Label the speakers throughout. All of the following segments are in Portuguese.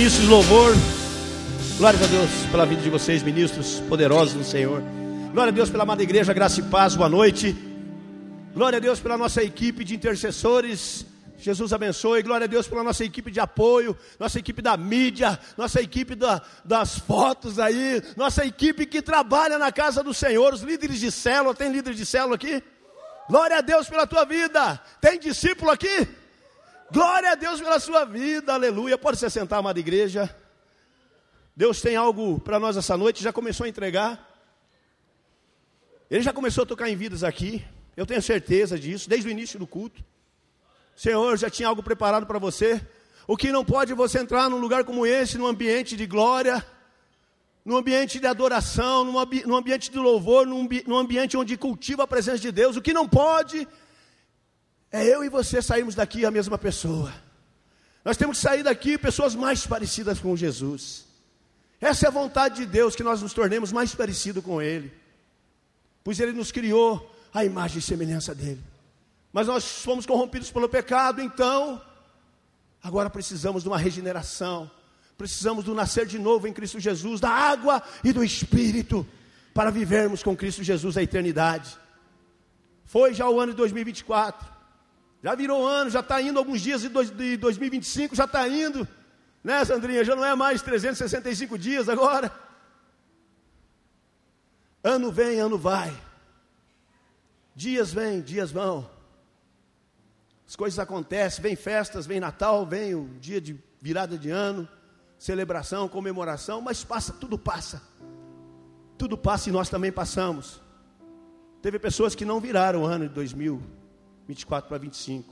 Speaker 1: ministros de louvor. Glória a Deus pela vida de vocês, ministros poderosos do Senhor. Glória a Deus pela amada igreja, graça e paz, boa noite. Glória a Deus pela nossa equipe de intercessores, Jesus abençoe. Glória a Deus pela nossa equipe de apoio, nossa equipe da mídia, nossa equipe das fotos aí, nossa equipe que trabalha na casa do Senhor, os líderes de célula. Tem líder de célula aqui? Glória a Deus pela tua vida. Tem discípulo aqui? Glória a Deus pela sua vida, aleluia. Pode se sentar, amada igreja. Deus tem algo para nós essa noite, já começou a entregar. Ele já começou a tocar em vidas aqui, eu tenho certeza disso, desde o início do culto. O Senhor já tinha algo preparado para você. O que não pode você entrar num lugar como esse, num ambiente de glória, num ambiente de adoração, num ambiente de louvor, num ambiente onde cultiva a presença de Deus. O que não pode é eu e você sairmos daqui a mesma pessoa. Nós temos que sair daqui pessoas mais parecidas com Jesus. Essa é a vontade de Deus, que nós nos tornemos mais parecidos com Ele, pois Ele nos criou à imagem e semelhança dEle. Mas nós fomos corrompidos pelo pecado, então agora precisamos de uma regeneração. Precisamos do nascer de novo em Cristo Jesus, da água e do Espírito, para vivermos com Cristo Jesus a eternidade. Foi já o ano de 2024, já virou ano, já está indo alguns dias de 2025, já está indo, né, Sandrinha? Já não é mais 365 dias agora. Ano vem, ano vai. Dias vêm, dias vão. As coisas acontecem, vem festas, vem Natal, vem o dia de virada de ano, celebração, comemoração, mas passa, tudo passa. Tudo passa e nós também passamos. Teve pessoas que não viraram o ano de 2024 para 25.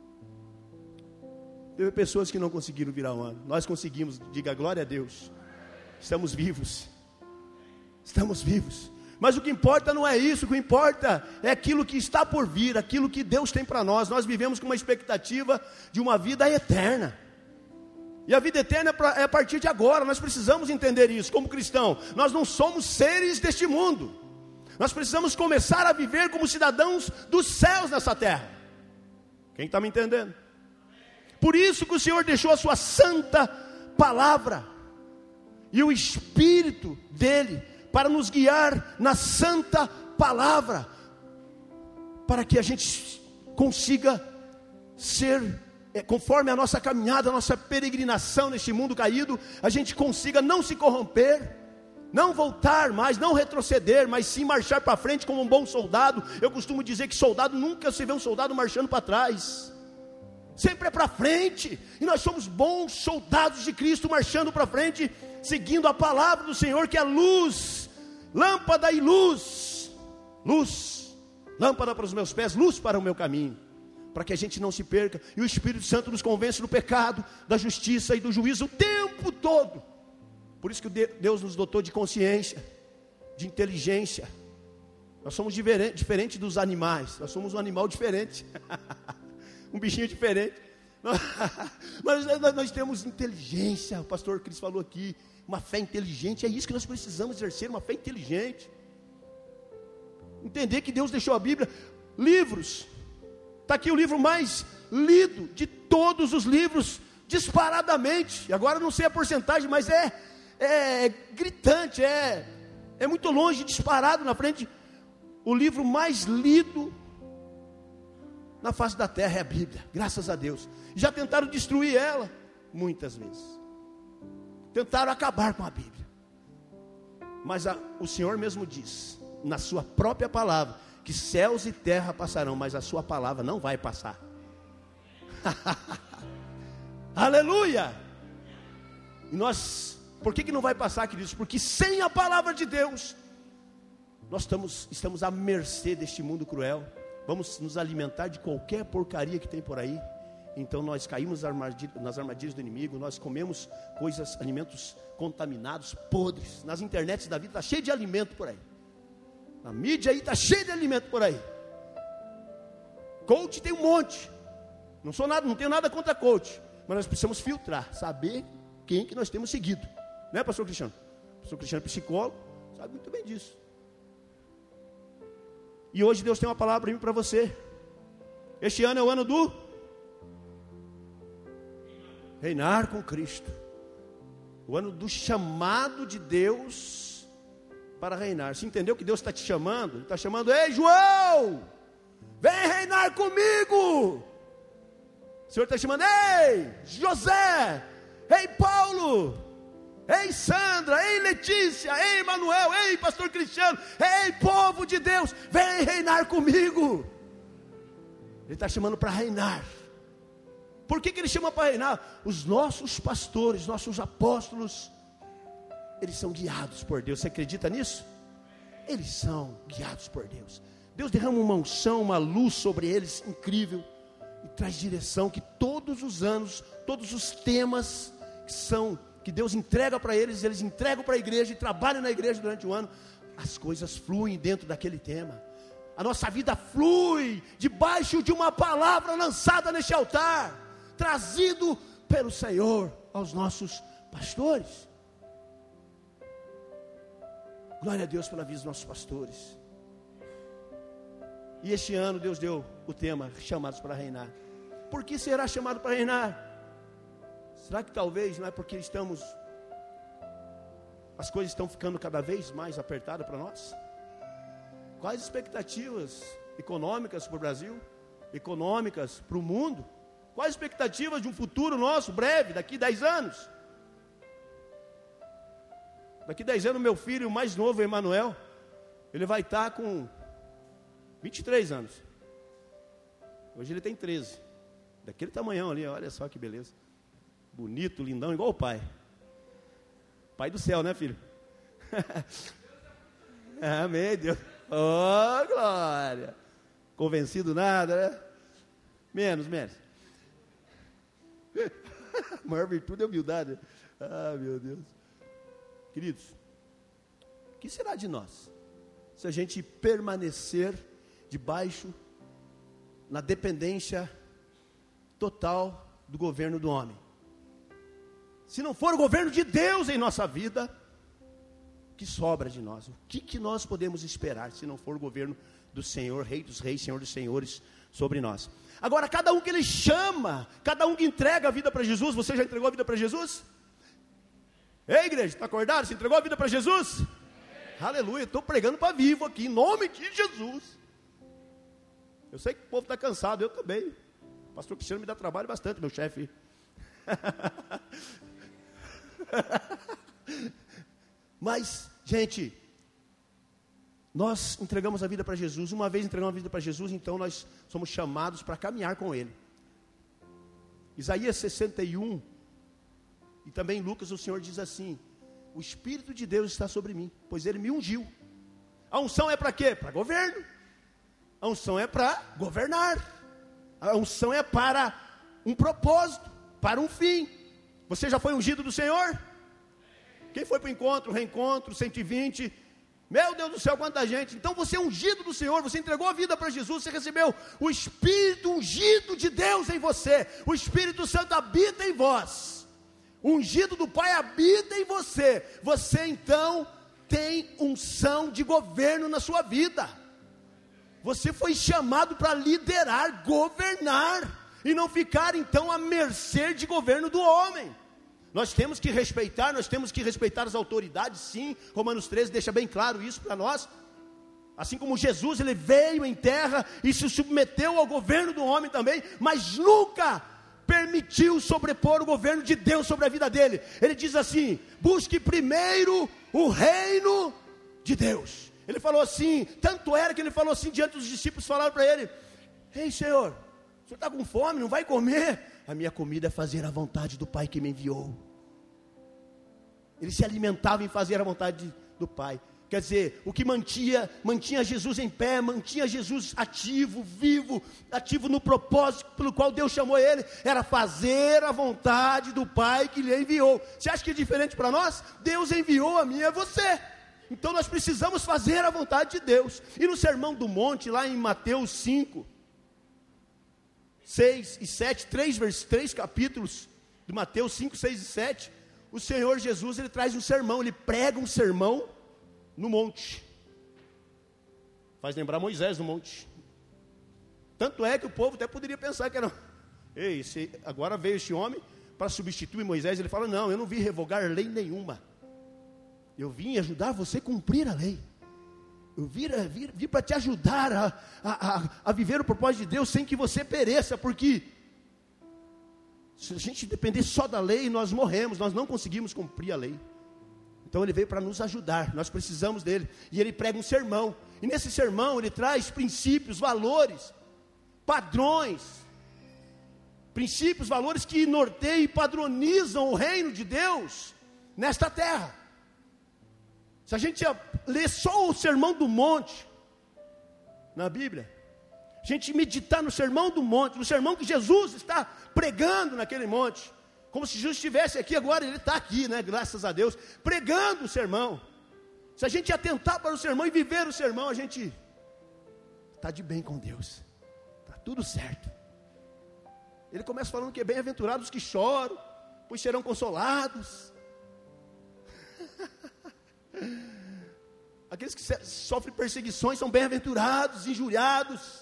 Speaker 1: Teve pessoas que não conseguiram virar o ano. Nós conseguimos, diga glória a Deus. Estamos vivos. Estamos vivos. Mas o que importa não é isso, o que importa é aquilo que está por vir, aquilo que Deus tem para nós. Nós vivemos com uma expectativa de uma vida eterna. E a vida eterna é a partir de agora. Nós precisamos entender isso como cristão. Nós não somos seres deste mundo. Nós precisamos começar a viver como cidadãos dos céus nessa terra. Quem está me entendendo? Por isso que o Senhor deixou a sua santa palavra e o Espírito dele para nos guiar na santa palavra, para que a gente consiga ser, conforme a nossa caminhada, a nossa peregrinação neste mundo caído, a gente consiga não se corromper, não voltar mais, não retroceder, mas sim marchar para frente como um bom soldado. Eu costumo dizer que soldado, nunca se vê um soldado marchando para trás, sempre é para frente. E nós somos bons soldados de Cristo, marchando para frente, seguindo a palavra do Senhor, que é luz, lâmpada e luz. Luz, lâmpada para os meus pés, luz para o meu caminho, para que a gente não se perca. E o Espírito Santo nos convence do pecado, da justiça e do juízo o tempo todo. Por isso que Deus nos dotou de consciência, de inteligência. Nós somos diferentes dos animais. Nós somos um animal diferente. Um bichinho diferente. Mas nós temos inteligência. O pastor Cris falou aqui, uma fé inteligente. É isso que nós precisamos exercer, uma fé inteligente. Entender que Deus deixou a Bíblia. Livros. Está aqui o livro mais lido de todos os livros, disparadamente. Agora não sei a porcentagem, mas é gritante, é muito longe, disparado na frente. O livro mais lido na face da terra é a Bíblia, graças a Deus. Já tentaram destruir ela muitas vezes, tentaram acabar com a Bíblia, mas o Senhor mesmo diz na sua própria palavra que céus e terra passarão, mas a sua palavra não vai passar. Aleluia. E nós, por que não vai passar, queridos? Porque sem a palavra de Deus nós estamos à mercê deste mundo cruel. Vamos nos alimentar de qualquer porcaria que tem por aí. Então nós caímos nas armadilhas do inimigo. Nós comemos alimentos contaminados, podres. Nas internets da vida está cheio de alimento por aí. Na mídia aí está cheio de alimento por aí. Coach tem um monte. Não tenho nada contra coach, mas nós precisamos filtrar, saber quem que nós temos seguido. Né, pastor Cristiano? Pastor Cristiano é psicólogo, sabe muito bem disso. E hoje Deus tem uma palavra para você. Este ano é o ano do reinar com Cristo. O ano do chamado de Deus para reinar. Você entendeu que Deus está te chamando? Ele está chamando: ei, João, vem reinar comigo. O Senhor está chamando: ei, José, ei, Paulo, ei, Sandra, ei, Letícia, ei, Manuel, ei, pastor Cristiano, ei, povo de Deus, vem reinar comigo. Ele está chamando para reinar. Por que ele chama para reinar? Os nossos pastores, nossos apóstolos, eles são guiados por Deus. Você acredita nisso? Eles são guiados por Deus. Deus derrama uma unção, uma luz sobre eles incrível, e traz direção, que todos os anos, todos os temas que Deus entrega para eles, eles entregam para a igreja e trabalham na igreja durante o ano. As coisas fluem dentro daquele tema. A nossa vida flui debaixo de uma palavra lançada neste altar, trazido pelo Senhor aos nossos pastores. Glória a Deus pela vida dos nossos pastores. E este ano Deus deu o tema: chamados para reinar. Por que será chamado para reinar? Será que talvez não é porque as coisas estão ficando cada vez mais apertadas para nós? Quais expectativas econômicas para o Brasil? Econômicas para o mundo? Quais expectativas de um futuro nosso breve, daqui 10 anos? Daqui 10 anos meu filho mais novo, Emanuel, ele vai estar com 23 anos. Hoje ele tem 13. Daquele tamanhão ali, olha só que beleza. Bonito, lindão, igual o pai. Pai do céu, né, filho? Amém, Deus. Oh, glória. Convencido nada, né? Menos. A maior virtude é a humildade. Ah, meu Deus. Queridos, o que será de nós se a gente permanecer debaixo, na dependência total do governo do homem? Se não for o governo de Deus em nossa vida, o que sobra de nós? O que nós podemos esperar se não for o governo do Senhor, Rei dos Reis, Senhor dos Senhores, sobre nós? Agora, cada um que Ele chama, cada um que entrega a vida para Jesus. Você já entregou a vida para Jesus? Ei, igreja, está acordado? Você entregou a vida para Jesus? Aleluia, estou pregando para vivo aqui, em nome de Jesus. Eu sei que o povo está cansado, eu também. O pastor Cristiano me dá trabalho bastante, meu chefe. Mas, gente, nós entregamos a vida para Jesus. Uma vez entregamos a vida para Jesus, então nós somos chamados para caminhar com Ele. Isaías 61, e também Lucas, o Senhor diz assim: o Espírito de Deus está sobre mim, pois Ele me ungiu. A unção é para quê? Para governo. A unção é para governar. A unção é para um propósito, para um fim. Você já foi ungido do Senhor? Quem foi para o encontro, reencontro, 120? Meu Deus do céu, quanta gente. Então você é ungido do Senhor, você entregou a vida para Jesus, você recebeu o Espírito ungido de Deus em você. O Espírito Santo habita em vós. O ungido do Pai habita em você. Você então tem unção de governo na sua vida. Você foi chamado para liderar, governar, e não ficar então à mercê de governo do homem. Nós temos que respeitar as autoridades, sim. Romanos 13 deixa bem claro isso para nós. Assim como Jesus, ele veio em terra e se submeteu ao governo do homem também, mas nunca permitiu sobrepor o governo de Deus sobre a vida dele. Ele diz assim: busque primeiro o reino de Deus. Ele falou assim, tanto era que ele falou assim diante dos discípulos, falaram para ele: ei, Senhor, o senhor está com fome, não vai comer? A minha comida é fazer a vontade do Pai que me enviou. Ele se alimentava em fazer a vontade do Pai. Quer dizer, o que mantinha Jesus em pé, mantinha Jesus ativo, vivo, ativo no propósito pelo qual Deus chamou ele, era fazer a vontade do Pai que lhe enviou. Você acha que é diferente para nós? Deus enviou a mim e a você. Então nós precisamos fazer a vontade de Deus. E no Sermão do Monte, lá em Mateus 5, 6 e 7, três capítulos de Mateus 5, 6 e 7, o Senhor Jesus, ele traz um sermão, ele prega um sermão no monte. Faz lembrar Moisés no monte. Tanto é que o povo até poderia pensar que era: ei, agora veio este homem para substituir Moisés, ele fala, não, eu não vim revogar lei nenhuma. Eu vim ajudar você a cumprir a lei. Eu vim para te ajudar a viver o propósito de Deus sem que você pereça, porque se a gente depender só da lei, nós morremos, nós não conseguimos cumprir a lei. Então ele veio para nos ajudar, nós precisamos dele. E ele prega um sermão, e nesse sermão ele traz princípios, valores, padrões, princípios, valores que norteiam e padronizam o reino de Deus nesta terra. Se a gente ler só o Sermão do Monte na Bíblia, a gente meditar no Sermão do Monte, no sermão que Jesus está pregando naquele monte, como se Jesus estivesse aqui agora, ele está aqui, né, graças a Deus, pregando o sermão. Se a gente atentar para o sermão e viver o sermão, a gente está de bem com Deus, está tudo certo. Ele começa falando que é bem-aventurados os que choram, pois serão consolados. Aqueles que sofrem perseguições são bem-aventurados, injuriados.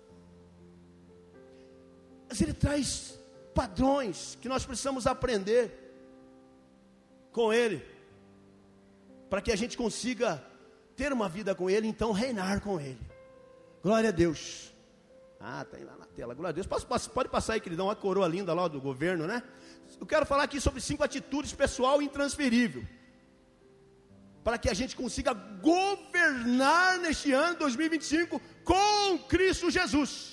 Speaker 1: Mas ele traz padrões que nós precisamos aprender com ele, para que a gente consiga ter uma vida com ele, então reinar com ele. Glória a Deus. Está aí lá na tela, glória a Deus. Pode passar aí, queridão, a coroa linda lá do governo, né? Eu quero falar aqui sobre 5 atitudes pessoal intransferível, para que a gente consiga governar neste ano 2025 com Cristo Jesus.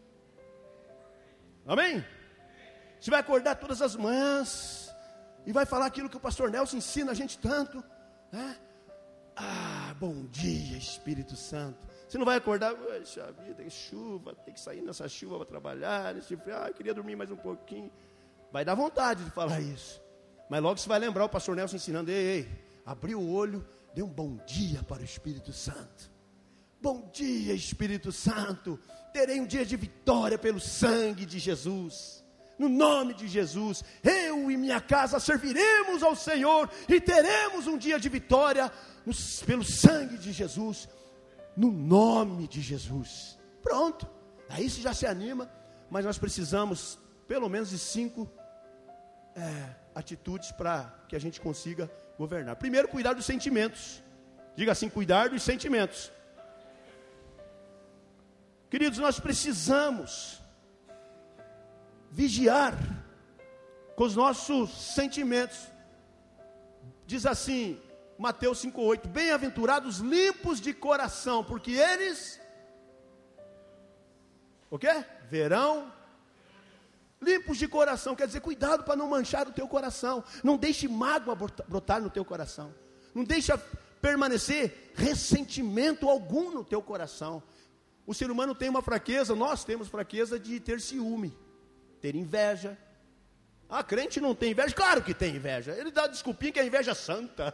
Speaker 1: Amém? Você vai acordar todas as manhãs e vai falar aquilo que o pastor Nelson ensina a gente tanto, né? Bom dia, Espírito Santo. Você não vai acordar, poxa vida, tem chuva, tem que sair nessa chuva para trabalhar, nesse frio, eu queria dormir mais um pouquinho. Vai dar vontade de falar isso, mas logo você vai lembrar o pastor Nelson ensinando, ei, abriu o olho, dê um bom dia para o Espírito Santo. Bom dia, Espírito Santo, terei um dia de vitória pelo sangue de Jesus. No nome de Jesus, eu e minha casa serviremos ao Senhor e teremos um dia de vitória pelo sangue de Jesus, no nome de Jesus. Pronto, aí você já se anima, mas nós precisamos pelo menos de 5 atitudes para que a gente consiga governar. Primeiro, cuidar dos sentimentos. Diga assim, cuidar dos sentimentos. Queridos, nós precisamos vigiar com os nossos sentimentos. Diz assim, Mateus 5,8, bem-aventurados limpos de coração, porque eles, o quê? Verão. Limpos de coração, quer dizer, cuidado para não manchar o teu coração. Não deixe mágoa brotar no teu coração. Não deixe permanecer ressentimento algum no teu coração. O ser humano tem uma fraqueza, nós temos fraqueza de ter ciúme, ter inveja. Crente não tem inveja? Claro que tem inveja. Ele dá desculpinha que a inveja é santa.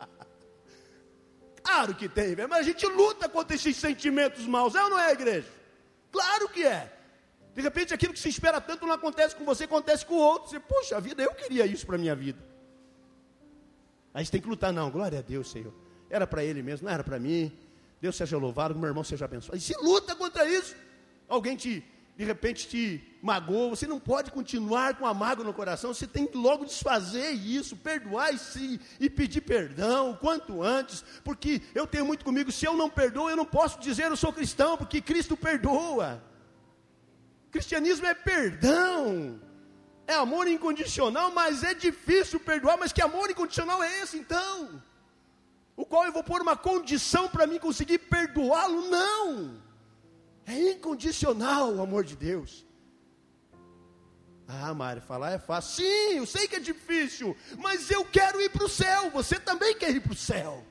Speaker 1: Claro que tem inveja, mas a gente luta contra esses sentimentos maus, é ou não é, igreja? Claro que é. De repente aquilo que se espera tanto não acontece com você, acontece com o outro. Você, poxa vida, eu queria isso para a minha vida. Aí você tem que lutar, não, glória a Deus, Senhor. Era para ele mesmo, não era para mim. Deus seja louvado, meu irmão seja abençoado. E se luta contra isso, alguém de repente te magoou, você não pode continuar com a mágoa no coração, você tem que logo desfazer isso, perdoar e pedir perdão, o quanto antes, porque eu tenho muito comigo, se eu não perdoo, eu não posso dizer eu sou cristão, porque Cristo perdoa. Cristianismo é perdão, é amor incondicional, mas é difícil perdoar, mas que amor incondicional é esse então? O qual eu vou pôr uma condição para mim conseguir perdoá-lo? Não, é incondicional o amor de Deus. Mário, falar é fácil. Sim, eu sei que é difícil, mas eu quero ir para o céu, você também quer ir para o céu.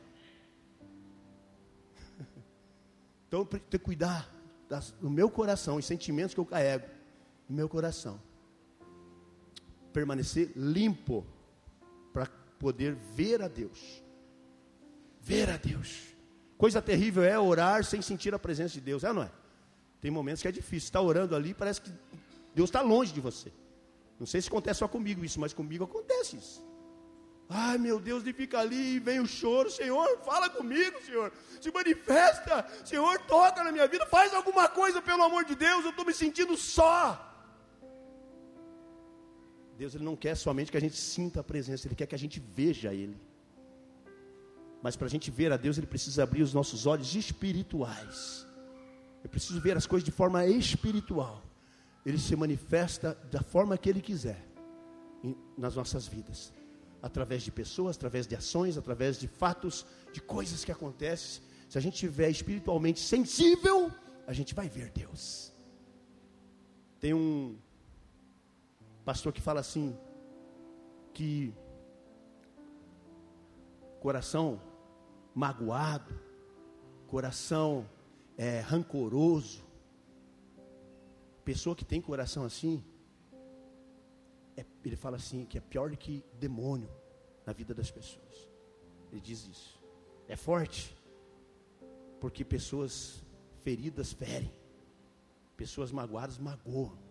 Speaker 1: Então eu tenho que cuidar do meu coração, os sentimentos que eu carrego no meu coração. Permanecer limpo, para poder ver a Deus. Ver a Deus. Coisa terrível é orar sem sentir a presença de Deus, é ou não é? Tem momentos que é difícil, está orando ali, parece que Deus está longe de você. Não sei se acontece só comigo isso, mas comigo acontece isso. Ai meu Deus, ele fica ali e vem o choro, Senhor, fala comigo, Senhor, se manifesta, Senhor, toca na minha vida, faz alguma coisa pelo amor de Deus, eu estou me sentindo só. Deus, Ele não quer somente que a gente sinta a presença, Ele quer que a gente veja Ele. Mas para a gente ver a Deus, Ele precisa abrir os nossos olhos espirituais. Eu preciso ver as coisas de forma espiritual. Ele se manifesta da forma que Ele quiser nas nossas vidas. Através de pessoas, através de ações, através de fatos, de coisas que acontecem. Se a gente estiver espiritualmente sensível, a gente vai ver Deus. Tem um pastor que fala assim, que coração magoado, coração rancoroso, pessoa que tem coração assim, ele fala assim, que é pior do que demônio na vida das pessoas. Ele diz isso. É forte, porque pessoas feridas ferem, pessoas magoadas magoam,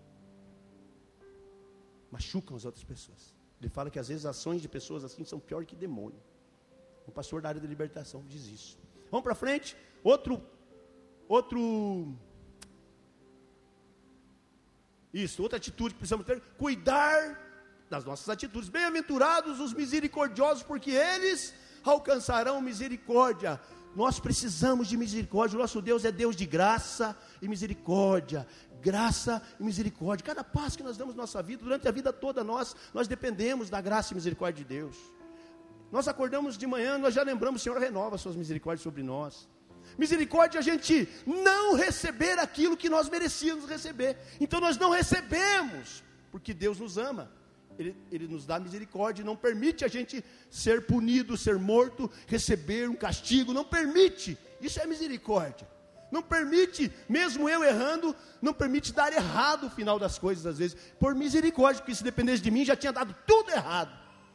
Speaker 1: machucam as outras pessoas. Ele fala que às vezes ações de pessoas assim são pior que demônio. Um pastor da área da libertação diz isso. Vamos para frente. Outra atitude que precisamos ter, cuidar das nossas atitudes. Bem-aventurados os misericordiosos, porque eles alcançarão misericórdia. Nós precisamos de misericórdia. O nosso Deus é Deus de graça e misericórdia. Graça e misericórdia. Cada passo que nós damos na nossa vida, durante a vida toda, nós dependemos da graça e misericórdia de Deus. Nós acordamos de manhã, nós já lembramos, Senhor, renova suas misericórdias sobre nós. Misericórdia é a gente não receber aquilo que nós merecíamos receber. Então nós não recebemos, porque Deus nos ama. Ele nos dá misericórdia e não permite a gente ser punido, ser morto, receber um castigo, não permite. Isso é misericórdia. Não permite, mesmo eu errando, não permite dar errado o final das coisas às vezes, por misericórdia, porque se dependesse de mim já tinha dado tudo errado.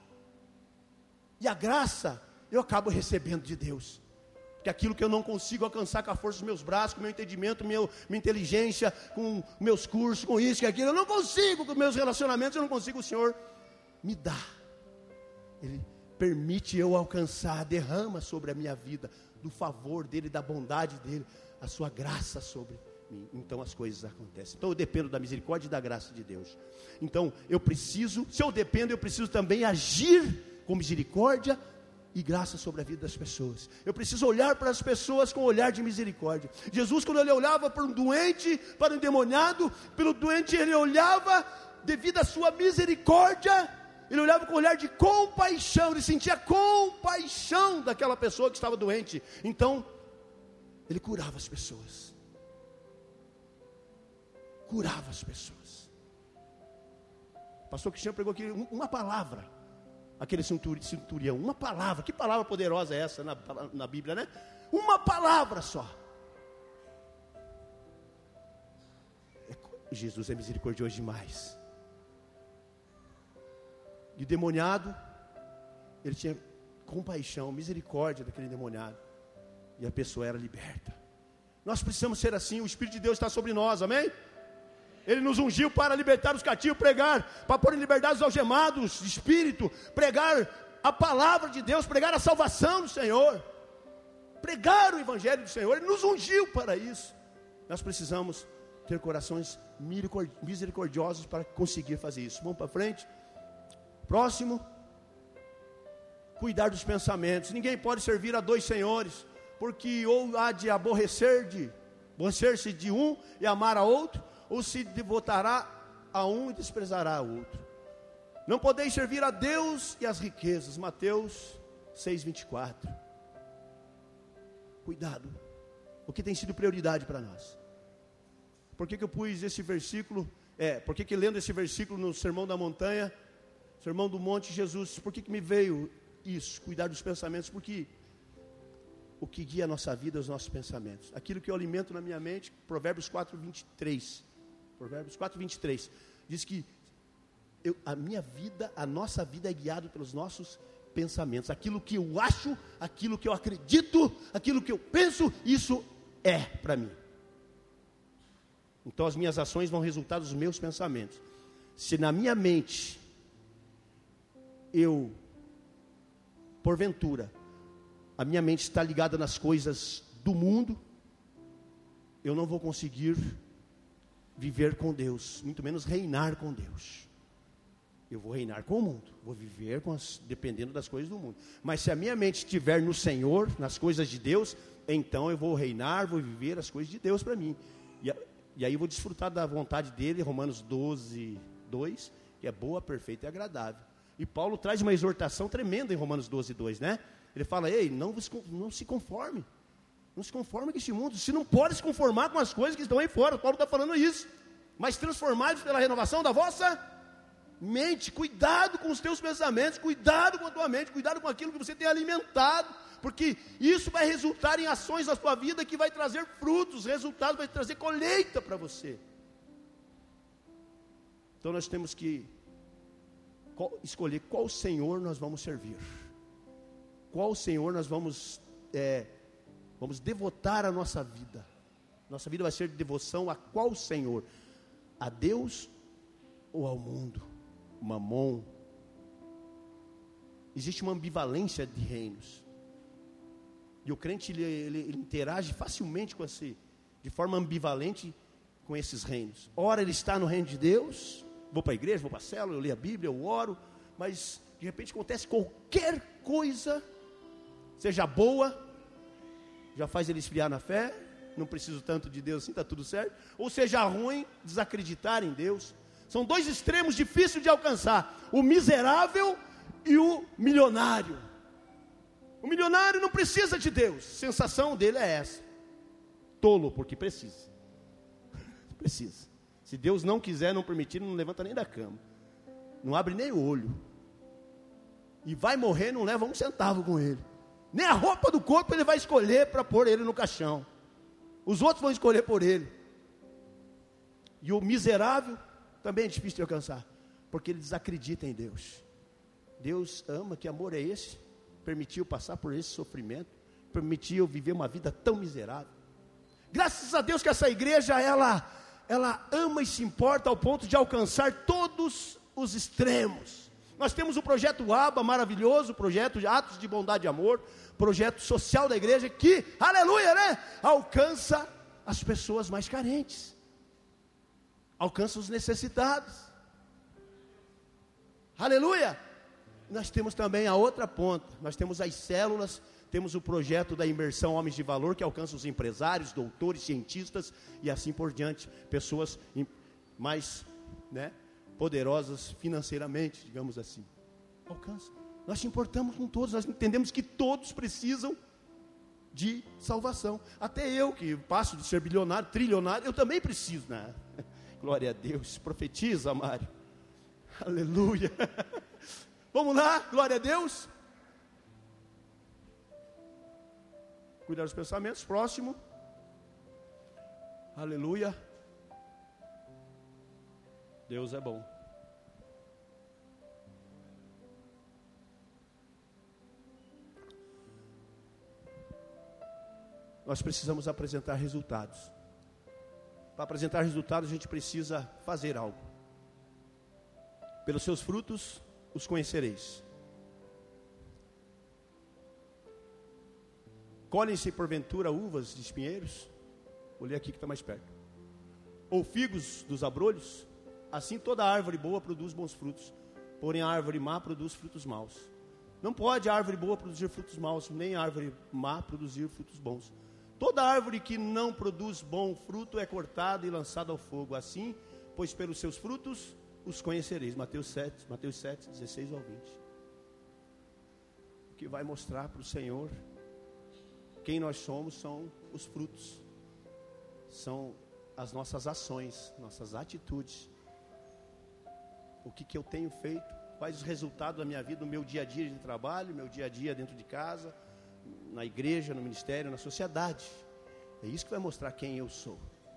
Speaker 1: E a graça eu acabo recebendo de Deus. Porque aquilo que eu não consigo alcançar com a força dos meus braços, com o meu entendimento, minha inteligência, com meus cursos, com isso, com aquilo, eu não consigo, com meus relacionamentos, eu não consigo, o Senhor me dá. Ele permite eu alcançar, derrama sobre a minha vida, do favor dEle, da bondade dEle, a sua graça sobre mim. Então as coisas acontecem. Então eu dependo da misericórdia e da graça de Deus. Então eu preciso, se eu dependo, eu preciso também agir com misericórdia e graça sobre a vida das pessoas. Eu preciso olhar para as pessoas com um olhar de misericórdia. Jesus, quando ele olhava para um doente, para um endemoniado, pelo doente ele olhava, devido à sua misericórdia, ele olhava com um olhar de compaixão, ele sentia compaixão daquela pessoa que estava doente. Então, ele curava as pessoas. Curava as pessoas. O pastor Cristiano pregou aqui uma palavra. Aquele centurião, uma palavra, que palavra poderosa é essa na Bíblia, né? Uma palavra só. Jesus é misericordioso demais. E o demoniado, ele tinha compaixão, misericórdia daquele demoniado. E a pessoa era liberta. Nós precisamos ser assim, o Espírito de Deus está sobre nós, amém? Ele nos ungiu para libertar os cativos, pregar, para pôr em liberdade os algemados de espírito, pregar a palavra de Deus, pregar a salvação do Senhor, pregar o Evangelho do Senhor. Ele nos ungiu para isso. Nós precisamos ter corações misericordiosos para conseguir fazer isso. Vamos para frente. Próximo, cuidar dos pensamentos. Ninguém pode servir a dois senhores, porque ou há de aborrecer-se de um e amar a outro, ou se devotará a um e desprezará a outro. Não podeis servir a Deus e as riquezas. Mateus 6:24. Cuidado. O que tem sido prioridade para nós? Por que eu pus esse versículo? Por que lendo esse versículo no Sermão da Montanha, Sermão do Monte, Jesus, por que me veio isso? Cuidar dos pensamentos, porque o que guia a nossa vida é os nossos pensamentos. Aquilo que eu alimento na minha mente, Provérbios 4:23. Provérbios 4:23 diz que a nossa vida é guiada pelos nossos pensamentos. Aquilo que eu acho, aquilo que eu acredito, aquilo que eu penso, isso é para mim. Então as minhas ações vão resultar dos meus pensamentos. Se na minha mente porventura, a minha mente está ligada nas coisas do mundo, eu não vou conseguir viver com Deus, muito menos reinar com Deus. eu vou reinar com o mundo, vou viver dependendo das coisas do mundo. Mas se a minha mente estiver no Senhor, nas coisas de Deus, então eu vou reinar, vou viver as coisas de Deus para mim. E aí eu vou desfrutar da vontade dele, Romanos 12, 2, que é boa, perfeita e agradável. E Paulo traz uma exortação tremenda em Romanos 12, 2, né? Ele fala, ei, não se conforme. Não se conforme com este mundo. Você não pode se conformar com as coisas que estão aí fora. Paulo está falando isso. Mas transformados pela renovação da vossa mente. Cuidado com os teus pensamentos. Cuidado com a tua mente. Cuidado com aquilo que você tem alimentado. Porque isso vai resultar em ações na sua vida que vai trazer frutos. Resultados, vai trazer colheita para você. Então nós temos que escolher qual Senhor nós vamos servir. Qual Senhor nós vamos devotar a nossa vida. Nossa vida vai ser de devoção a qual Senhor? A Deus ou ao mundo? Mamon. Existe uma ambivalência de reinos. E o crente ele interage facilmente de forma ambivalente com esses reinos. Ora ele está no reino de Deus, vou para a igreja, vou para a célula, eu leio a Bíblia, eu oro, mas de repente acontece qualquer coisa, seja boa, já faz ele esfriar na fé, não preciso tanto de Deus assim, está tudo certo, ou seja ruim, desacreditar em Deus. São dois extremos difíceis de alcançar, o miserável e o milionário. O milionário não precisa de Deus, a sensação dele é essa, tolo, porque precisa. Precisa. Se Deus não quiser, não permitir, não levanta nem da cama, não abre nem o olho, e vai morrer, não leva um centavo com ele, nem a roupa do corpo ele vai escolher para pôr ele no caixão, os outros vão escolher por ele. E o miserável também é difícil de alcançar, porque ele desacredita em Deus. Deus ama, que amor é esse? Permitiu passar por esse sofrimento, permitiu viver uma vida tão miserável. Graças a Deus que essa igreja, ela ama e se importa ao ponto de alcançar todos os extremos. Nós temos o projeto ABA, maravilhoso, projeto de Atos de Bondade e Amor, projeto social da igreja, que, aleluia, né? Alcança as pessoas mais carentes, alcança os necessitados, aleluia. Nós temos também a outra ponta, nós temos as células, temos o projeto da imersão Homens de Valor, que alcança os empresários, doutores, cientistas e assim por diante, pessoas mais, poderosas financeiramente, digamos assim. Alcança. Nós te importamos com todos, nós entendemos que todos precisam de salvação. Até eu, que passo de ser bilionário, trilionário, eu também preciso, né? Glória a Deus. Profetiza, Mário. Aleluia. Vamos lá, glória a Deus. Cuidar dos pensamentos, próximo. Aleluia. Deus é bom. Nós precisamos apresentar resultados. Para apresentar resultados, a gente precisa fazer algo. Pelos seus frutos os conhecereis. Colhem-se porventura uvas de espinheiros? Vou ler aqui que está mais perto. Ou figos dos abrolhos? Assim toda árvore boa produz bons frutos, porém a árvore má produz frutos maus. Não pode a árvore boa produzir frutos maus, nem a árvore má produzir frutos bons. Toda árvore que não produz bom fruto é cortada e lançada ao fogo. Assim, pois pelos seus frutos os conhecereis. Mateus 7, 16 ao 20. O que vai mostrar para o Senhor quem nós somos são os frutos. São as nossas ações, nossas atitudes. O que eu tenho feito, quais os resultados da minha vida, no meu dia a dia de trabalho, meu dia a dia dentro de casa, na igreja, no ministério, na sociedade. É isso que vai mostrar quem eu sou.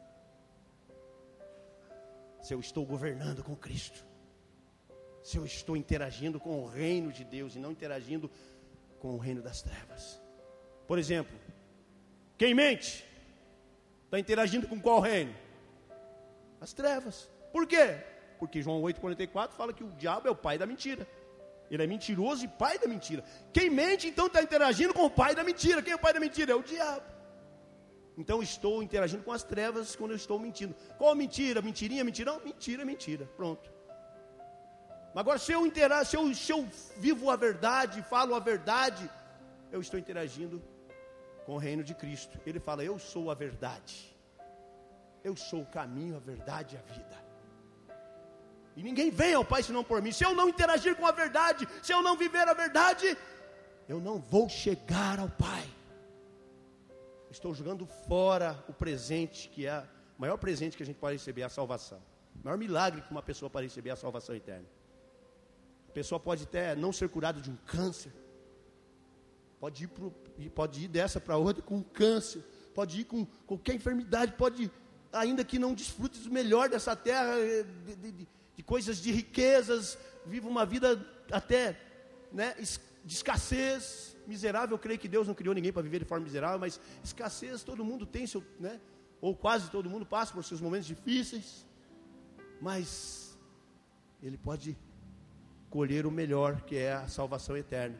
Speaker 1: Se eu estou governando com Cristo, se eu estou interagindo com o reino de Deus e não interagindo com o reino das trevas. Por exemplo, quem mente está interagindo com qual reino? As trevas. Por quê? Porque João 8,44 fala que o diabo é o pai da mentira. Ele é mentiroso e pai da mentira. Quem mente então está interagindo com o pai da mentira. Quem é o pai da mentira? É o diabo. Então estou interagindo com as trevas quando eu estou mentindo. Qual mentira? Mentirinha, mentirão? Mentira, mentira. Pronto. Agora, se eu vivo a verdade, falo a verdade, eu estou interagindo com o reino de Cristo. Ele fala: eu sou a verdade, eu sou o caminho, a verdade e a vida. E ninguém vem ao Pai senão por mim. Se eu não interagir com a verdade, se eu não viver a verdade, eu não vou chegar ao Pai. Estou jogando fora o presente, que é o maior presente que a gente pode receber, a salvação. O maior milagre que uma pessoa pode receber é a salvação eterna. A pessoa pode até não ser curada de um câncer, pode ir dessa para outra com câncer, pode ir com qualquer enfermidade, pode, ainda que não desfrute do melhor dessa terra, de coisas de riquezas, viva uma vida até, né, de escassez, miserável. Eu creio que Deus não criou ninguém para viver de forma miserável, mas escassez todo mundo tem, né, ou quase todo mundo passa por seus momentos difíceis, mas ele pode colher o melhor, que é a salvação eterna.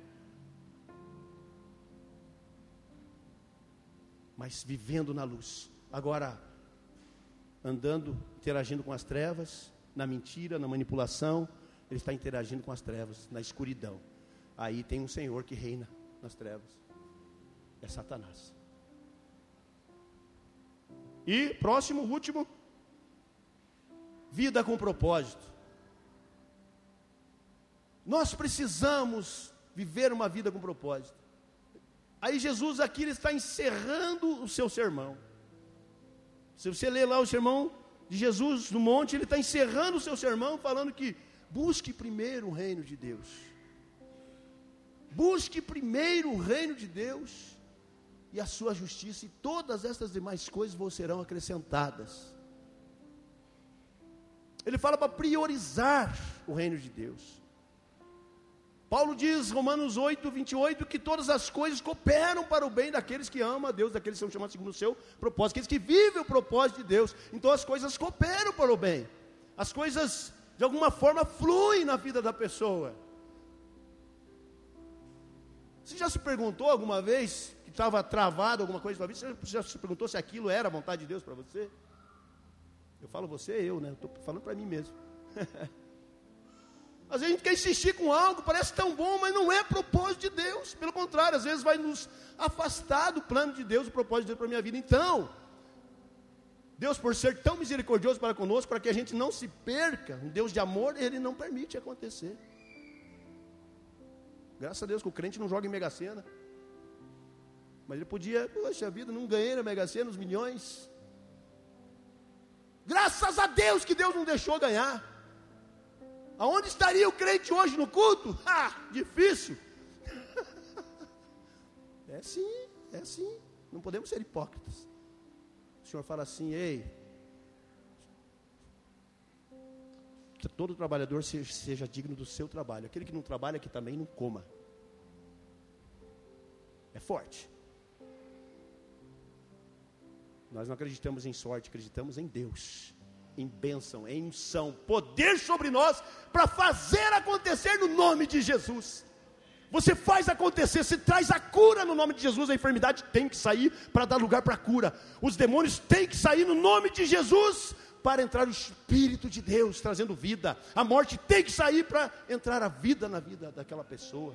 Speaker 1: Mas vivendo na luz. Agora, andando, interagindo com as trevas, na mentira, na manipulação, ele está interagindo com as trevas, na escuridão. Aí tem um Senhor que reina nas trevas, é Satanás. E próximo, último, vida com propósito. Nós precisamos viver uma vida com propósito. Aí Jesus aqui, ele está encerrando o seu sermão. Se você ler lá o sermão de Jesus no monte, ele está encerrando o seu sermão falando que busque primeiro o reino de Deus. Busque primeiro o reino de Deus e a sua justiça, e todas estas demais coisas vos serão acrescentadas. Ele fala para priorizar o reino de Deus. Paulo diz, Romanos 8, 28, que todas as coisas cooperam para o bem daqueles que amam a Deus, daqueles que são chamados segundo o seu propósito, aqueles que vivem o propósito de Deus. Então as coisas cooperam para o bem. As coisas, de alguma forma, fluem na vida da pessoa. Você já se perguntou alguma vez, que estava travado alguma coisa na vida, você já se perguntou se aquilo era a vontade de Deus para você? Eu falo você, né? Estou falando para mim mesmo. Às vezes a gente quer insistir com algo, parece tão bom, mas não é propósito de Deus. Pelo contrário, às vezes vai nos afastar do plano de Deus, do propósito de Deus para a minha vida. Então, Deus, por ser tão misericordioso para conosco, para que a gente não se perca, um Deus de amor, Ele não permite acontecer. Graças a Deus que o crente não joga em Mega Sena. Mas ele podia, poxa vida, não ganhei na Mega Sena os milhões. Graças a Deus que Deus não deixou ganhar. Aonde estaria o crente hoje no culto? Difícil. É assim. Não podemos ser hipócritas. O Senhor fala assim: ei, que todo trabalhador seja digno do seu trabalho. Aquele que não trabalha, que também não coma. É forte. Nós não acreditamos em sorte, acreditamos em Deus, em bênção, em unção, poder sobre nós, para fazer acontecer no nome de Jesus. Você faz acontecer, você traz a cura no nome de Jesus. A enfermidade tem que sair para dar lugar para a cura. Os demônios têm que sair no nome de Jesus, para entrar o Espírito de Deus, trazendo vida. A morte tem que sair para entrar a vida na vida daquela pessoa.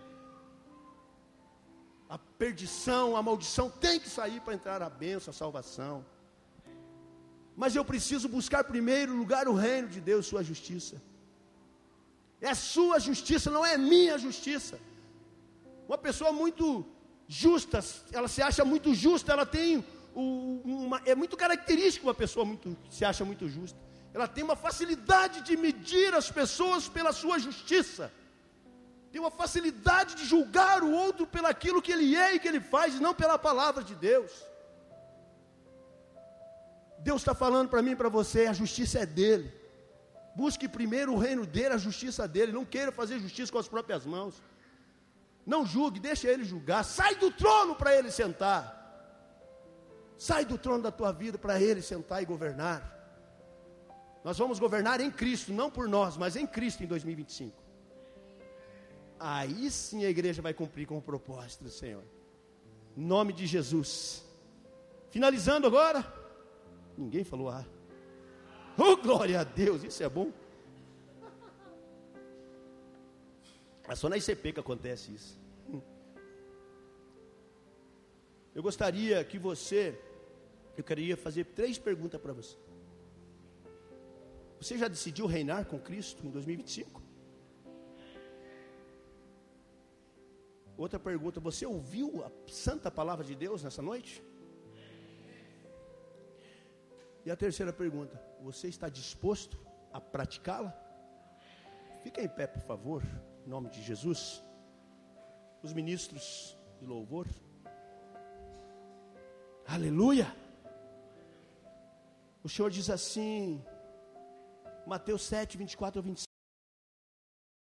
Speaker 1: A perdição, a maldição tem que sair para entrar a bênção, a salvação. Mas eu preciso buscar primeiro lugar o reino de Deus, sua justiça. É a sua justiça, não é minha justiça. Uma pessoa muito justa, ela se acha muito justa, ela tem é muito característico uma pessoa que se acha muito justa. Ela tem uma facilidade de medir as pessoas pela sua justiça. Tem uma facilidade de julgar o outro pelaquilo que ele é e que ele faz, e não pela palavra de Deus. Deus está falando para mim e para você, a justiça é dele. Busque primeiro o reino dele, a justiça dele. Não queira fazer justiça com as próprias mãos. Não julgue, deixa ele julgar. Sai do trono para ele sentar. Sai do trono da tua vida para ele sentar e governar. Nós vamos governar em Cristo, não por nós, mas em Cristo em 2025. Aí sim a igreja vai cumprir com o propósito do Senhor. Em nome de Jesus. Finalizando agora. Ninguém falou glória a Deus, isso é bom. É só na ICP que acontece isso. Eu gostaria que eu queria fazer 3 perguntas para você. Você já decidiu reinar com Cristo em 2025? Outra pergunta, você ouviu a santa palavra de Deus nessa noite? E a terceira pergunta, você está disposto a praticá-la? Fica em pé, por favor, em nome de Jesus. Os ministros de louvor. Aleluia! O Senhor diz assim, Mateus 7, 24 a 25.